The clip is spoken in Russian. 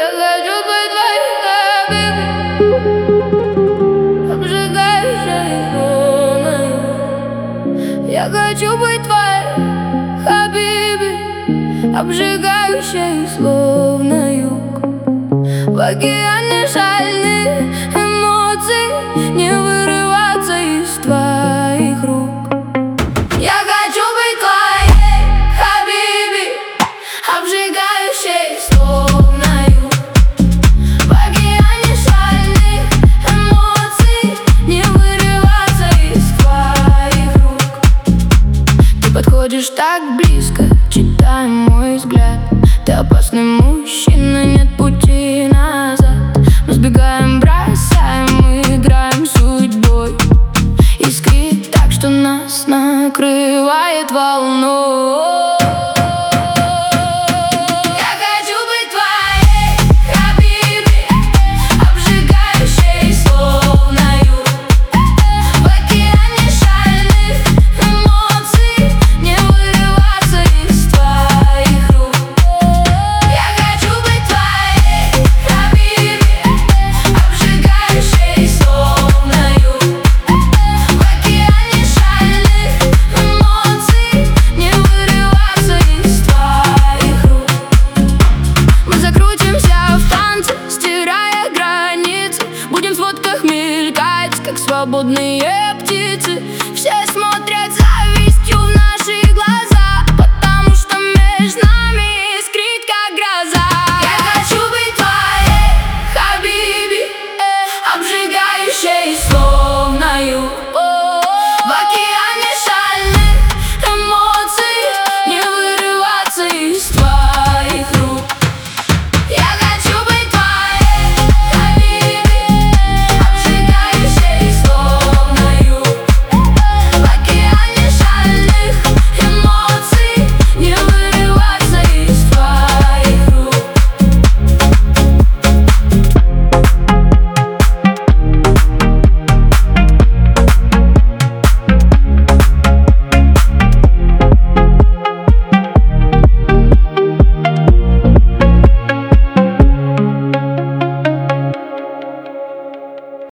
Я хочу быть твоей, хабиби, обжигающей волной. Я хочу быть твоей, хабиби, обжигающей, словно юг. В океане шальных эмоций не вырываться из твоих рук. Я хочу быть твоей, хабиби, обжигающей, словно юг. В океане шальных эмоций не вырываться из твоих рук. Ты подходишь так близко, читай мой взгляд. Ты опасный мужчина, нет пути назад. Мы сбегаем, бросаем, мы играем судьбой. Искрит так, что нас накрывает волной. Будем в сводках мелькать, как свободные